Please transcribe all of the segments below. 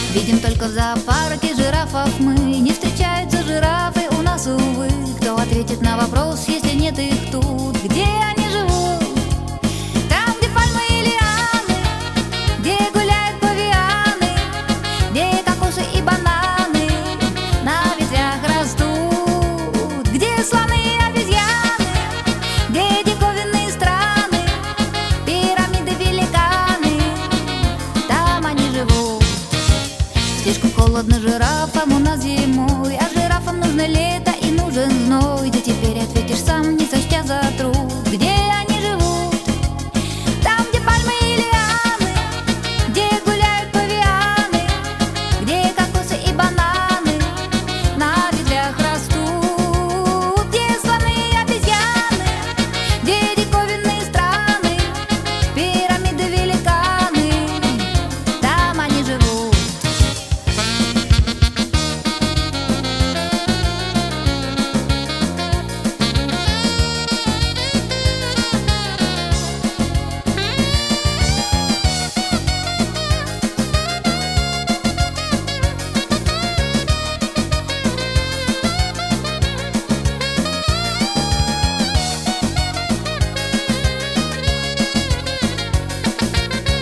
Видим только в зоопарке жирафов мы. Не встречаются жирафы у нас, увы. Кто ответит на вопрос, если нет их тут? Где они живут? Там, где пальмы и лианы, где гуляют павианы, где кокосы и бананы на ветвях растут, где слоны и обезьяны, где диковинные страны, пирамиды, великаны. Там они живут. Слишком холодно жирафам у нас зимой, а жирафам нужно лето и нужен зной. Да теперь ответишь сам, не сочтя за труд. Где они живут? Там, где пальмы и лианы, где гуляют павианы, где кокосы и бананы на ветвях растут, где слоны и обезьяны, где диковинные страны, пирамиды, великаны. Там они живут.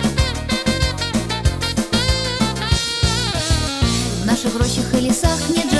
В наших рощах и лесах нет